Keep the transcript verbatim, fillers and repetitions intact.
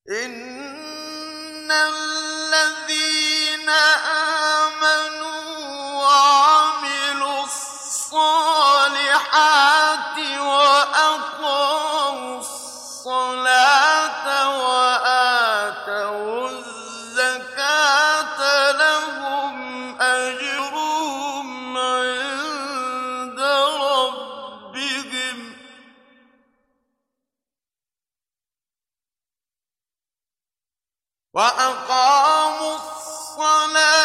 إن الذين آمنوا وعملوا الصالحات وأقاموا الصلاة وآتوا الزكاة لهم أجرهم عند ربهم وأقاموا الصلاة